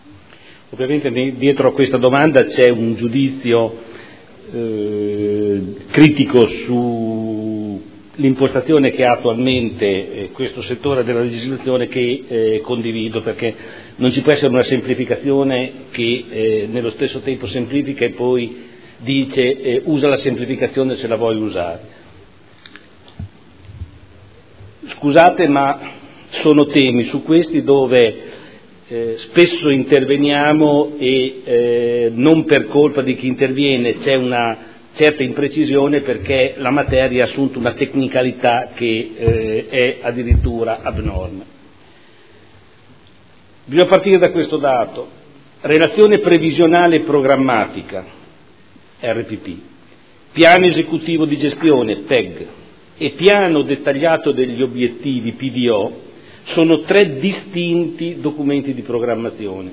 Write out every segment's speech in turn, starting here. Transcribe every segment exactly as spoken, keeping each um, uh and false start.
Ovviamente dietro a questa domanda c'è un giudizio eh, critico sull'impostazione che ha attualmente eh, questo settore della legislazione, che eh, condivido, perché non ci può essere una semplificazione che eh, nello stesso tempo semplifica e poi dice eh, usa la semplificazione se la vuoi usare. Scusate, ma sono temi su questi dove eh, spesso interveniamo e eh, non per colpa di chi interviene c'è una certa imprecisione, perché la materia ha assunto una tecnicalità che eh, è addirittura abnorme. Bisogna partire da questo dato: relazione previsionale e programmatica, R P P, piano esecutivo di gestione, P E G, e piano dettagliato degli obiettivi, P D O, sono tre distinti documenti di programmazione.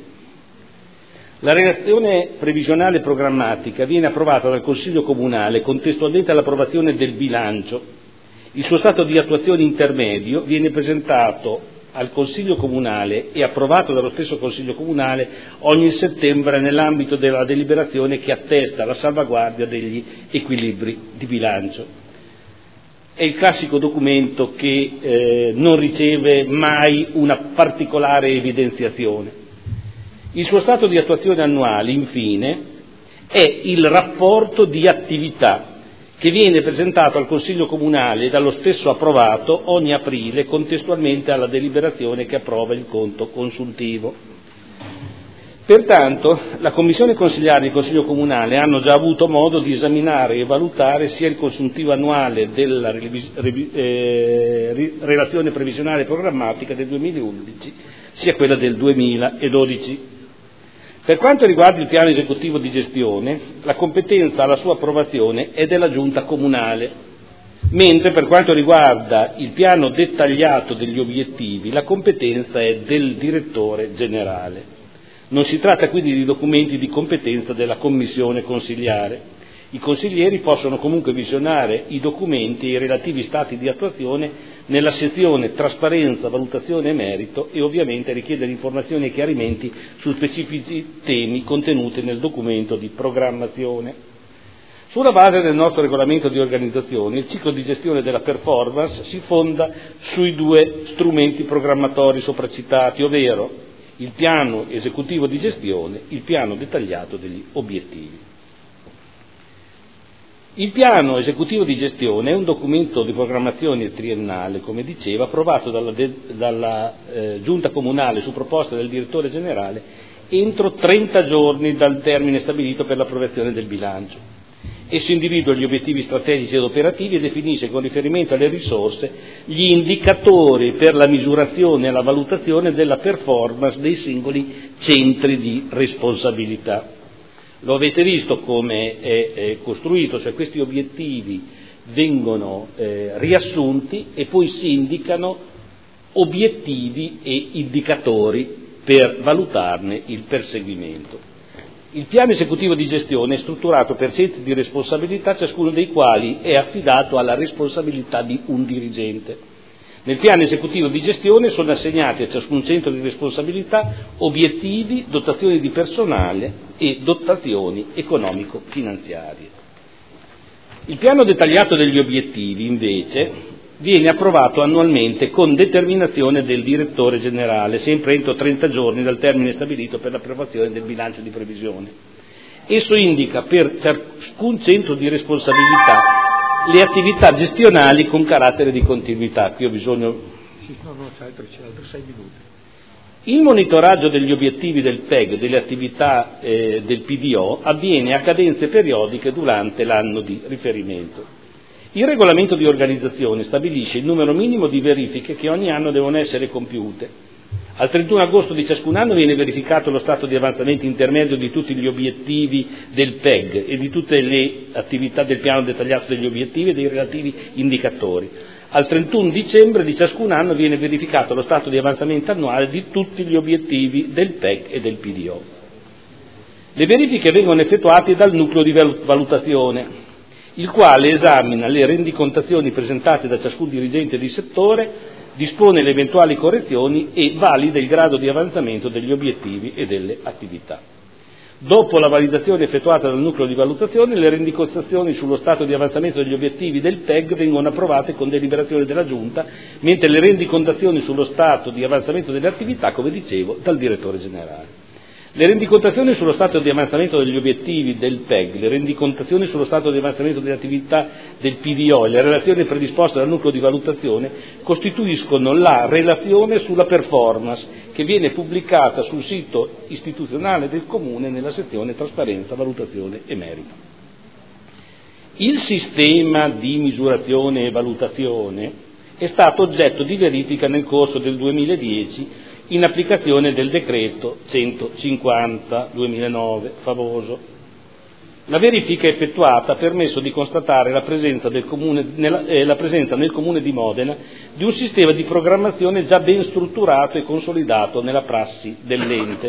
La relazione previsionale e programmatica viene approvata dal Consiglio Comunale contestualmente all'approvazione del bilancio. Il suo stato di attuazione intermedio viene presentato al Consiglio Comunale e approvato dallo stesso Consiglio Comunale ogni settembre nell'ambito della deliberazione che attesta la salvaguardia degli equilibri di bilancio. È il classico documento che eh, non riceve mai una particolare evidenziazione. Il suo stato di attuazione annuale, infine, è il rapporto di attività che viene presentato al Consiglio Comunale e dallo stesso approvato ogni aprile contestualmente alla deliberazione che approva il conto consuntivo. Pertanto la Commissione Consigliare e il Consiglio Comunale hanno già avuto modo di esaminare e valutare sia il consuntivo annuale della eh, relazione previsionale e programmatica del duemilaundici sia quella del duemiladodici. Per quanto riguarda il piano esecutivo di gestione, la competenza alla sua approvazione è della Giunta Comunale, mentre per quanto riguarda il piano dettagliato degli obiettivi la competenza è del direttore generale. Non si tratta quindi di documenti di competenza della Commissione Consiliare. I consiglieri possono comunque visionare i documenti e i relativi stati di attuazione nella sezione Trasparenza, Valutazione e Merito e ovviamente richiedere informazioni e chiarimenti su specifici temi contenuti nel documento di programmazione. Sulla base del nostro regolamento di organizzazione, il ciclo di gestione della performance si fonda sui due strumenti programmatori sopracitati, ovvero il piano esecutivo di gestione, il piano dettagliato degli obiettivi. Il piano esecutivo di gestione è un documento di programmazione triennale, come dicevo, approvato dalla, de, dalla eh, Giunta Comunale su proposta del direttore generale entro trenta giorni dal termine stabilito per l'approvazione del bilancio. Esso individua gli obiettivi strategici ed operativi e definisce, con riferimento alle risorse, gli indicatori per la misurazione e la valutazione della performance dei singoli centri di responsabilità. Lo avete visto come è, è costruito, cioè questi obiettivi vengono eh, riassunti e poi si indicano obiettivi e indicatori per valutarne il perseguimento. Il piano esecutivo di gestione è strutturato per centri di responsabilità, ciascuno dei quali è affidato alla responsabilità di un dirigente. Nel piano esecutivo di gestione sono assegnati a ciascun centro di responsabilità obiettivi, dotazioni di personale e dotazioni economico-finanziarie. Il piano dettagliato degli obiettivi, invece, viene approvato annualmente con determinazione del direttore generale, sempre entro trenta giorni dal termine stabilito per l'approvazione del bilancio di previsione. Esso indica per ciascun centro di responsabilità le attività gestionali con carattere di continuità. Qui ho bisogno... Sì, no, no, c'è altro, c'è altro sei minuti. Il monitoraggio degli obiettivi del P E G, delle attività eh, del P D O, avviene a cadenze periodiche durante l'anno di riferimento. Il regolamento di organizzazione stabilisce il numero minimo di verifiche che ogni anno devono essere compiute. Al trentuno agosto di ciascun anno viene verificato lo stato di avanzamento intermedio di tutti gli obiettivi del P E G e di tutte le attività del piano dettagliato degli obiettivi e dei relativi indicatori. Al trentuno dicembre di ciascun anno viene verificato lo stato di avanzamento annuale di tutti gli obiettivi del P E G e del P D O. Le verifiche vengono effettuate dal nucleo di valutazione, il quale esamina le rendicontazioni presentate da ciascun dirigente di settore dispone le eventuali correzioni e valida il grado di avanzamento degli obiettivi e delle attività. Dopo la validazione effettuata dal nucleo di valutazione, le rendicontazioni sullo stato di avanzamento degli obiettivi del P E G vengono approvate con deliberazione della Giunta, mentre le rendicontazioni sullo stato di avanzamento delle attività, come dicevo, dal direttore generale. Le rendicontazioni sullo stato di avanzamento degli obiettivi del P E G, le rendicontazioni sullo stato di avanzamento delle attività del P D O e le relazioni predisposte dal nucleo di valutazione costituiscono la relazione sulla performance che viene pubblicata sul sito istituzionale del Comune nella sezione Trasparenza, Valutazione e Merito. Il sistema di misurazione e valutazione è stato oggetto di verifica nel corso del duemiladieci in applicazione del decreto centocinquanta duemilanove famoso. La verifica effettuata ha permesso di constatare la presenza, del comune, nella, eh, la presenza nel Comune di Modena di un sistema di programmazione già ben strutturato e consolidato nella prassi dell'ente.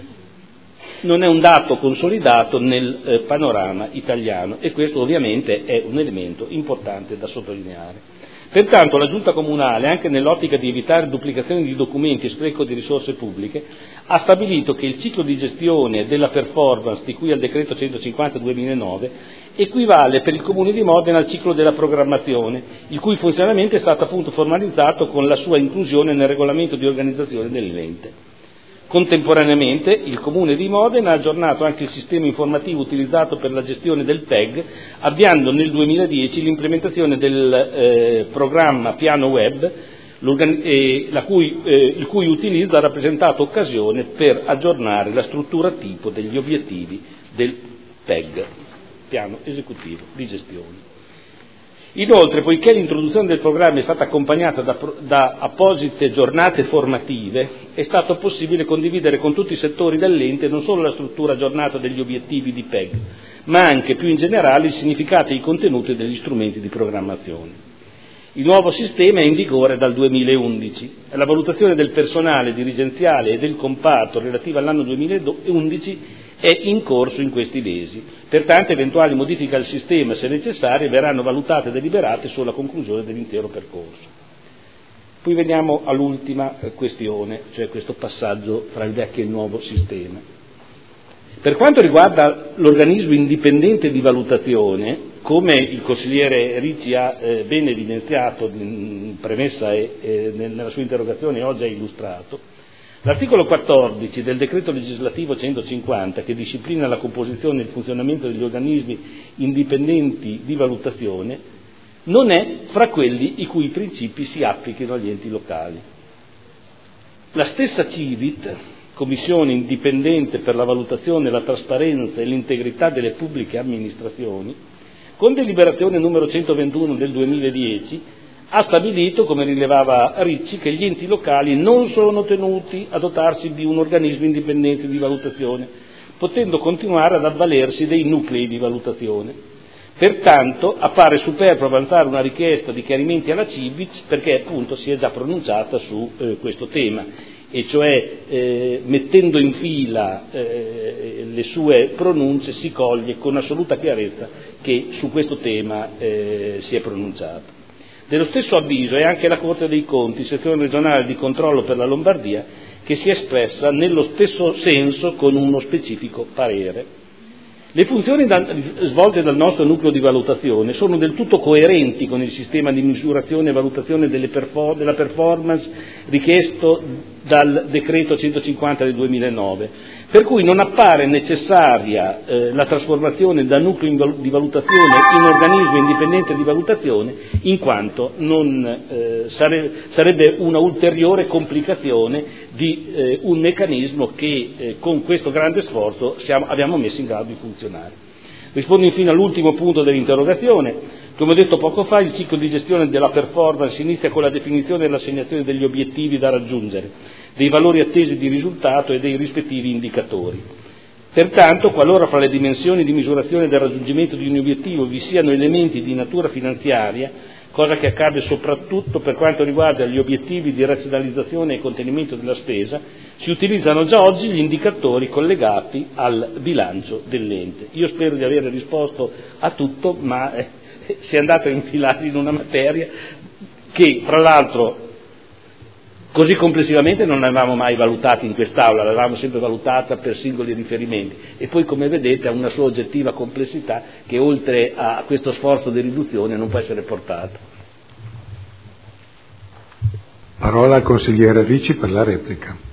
Non è un dato consolidato nel eh, panorama italiano e questo ovviamente è un elemento importante da sottolineare. Pertanto la Giunta Comunale, anche nell'ottica di evitare duplicazioni di documenti e spreco di risorse pubbliche, ha stabilito che il ciclo di gestione della performance di cui al decreto centocinquanta duemilanove equivale per il Comune di Modena al ciclo della programmazione, il cui funzionamento è stato appunto formalizzato con la sua inclusione nel regolamento di organizzazione dell'ente. Contemporaneamente il Comune di Modena ha aggiornato anche il sistema informativo utilizzato per la gestione del P E G, avviando nel duemiladieci l'implementazione del eh, programma Piano Web, eh, la cui, eh, il cui utilizzo ha rappresentato occasione per aggiornare la struttura tipo degli obiettivi del P E G, Piano Esecutivo di Gestione. Inoltre, poiché l'introduzione del programma è stata accompagnata da, da apposite giornate formative, è stato possibile condividere con tutti i settori dell'ente non solo la struttura aggiornata degli obiettivi di P E G, ma anche più in generale il significato e i contenuti degli strumenti di programmazione. Il nuovo sistema è in vigore dal duemilaundici. La valutazione del personale dirigenziale e del comparto relativa all'anno duemilaundici è in corso in questi mesi. Pertanto eventuali modifiche al sistema, se necessarie, verranno valutate e deliberate solo a conclusione dell'intero percorso. Poi veniamo all'ultima questione, cioè questo passaggio tra il vecchio e il nuovo sistema. Per quanto riguarda l'organismo indipendente di valutazione, come il consigliere Ricci ha eh, ben evidenziato in premessa e eh, nella sua interrogazione oggi ha illustrato, l'articolo quattordici del decreto legislativo centocinquanta, che disciplina la composizione e il funzionamento degli organismi indipendenti di valutazione, non è fra quelli i cui principi si applichino agli enti locali. La stessa CIVIT, Commissione indipendente per la valutazione, la trasparenza e l'integrità delle pubbliche amministrazioni, con deliberazione numero centoventuno del duemiladieci, ha stabilito, come rilevava Ricci, che gli enti locali non sono tenuti a dotarsi di un organismo indipendente di valutazione, potendo continuare ad avvalersi dei nuclei di valutazione. Pertanto appare superfluo avanzare una richiesta di chiarimenti alla CIVIT perché appunto si è già pronunciata su eh, questo tema, e cioè eh, mettendo in fila eh, le sue pronunce si coglie con assoluta chiarezza che su questo tema eh, si è pronunciata. Dello stesso avviso è anche la Corte dei Conti, sezione regionale di controllo per la Lombardia, che si è espressa nello stesso senso con uno specifico parere. Le funzioni da, svolte dal nostro nucleo di valutazione sono del tutto coerenti con il sistema di misurazione e valutazione delle perfor- della performance richiesto dal decreto centocinquanta del duemilanove, per cui non appare necessaria eh, la trasformazione da nucleo di valutazione in organismo indipendente di valutazione, in quanto non, eh, sare- sarebbe una ulteriore complicazione di eh, un meccanismo che eh, con questo grande sforzo siamo, abbiamo messo in grado di funzionare. Rispondo infine all'ultimo punto dell'interrogazione. Come ho detto poco fa, il ciclo di gestione della performance inizia con la definizione e l'assegnazione degli obiettivi da raggiungere, dei valori attesi di risultato e dei rispettivi indicatori. Pertanto, qualora fra le dimensioni di misurazione del raggiungimento di un obiettivo vi siano elementi di natura finanziaria, cosa che accade soprattutto per quanto riguarda gli obiettivi di razionalizzazione e contenimento della spesa, si utilizzano già oggi gli indicatori collegati al bilancio dell'ente. Io spero di aver risposto a tutto, ma eh, si è andato a infilare in una materia che, fra l'altro, Così complessivamente non l'avevamo mai valutata in quest'Aula, l'avevamo sempre valutata per singoli riferimenti e poi, come vedete, ha una sua oggettiva complessità che oltre a questo sforzo di riduzione non può essere portata. Parola al consigliere Ricci per la replica.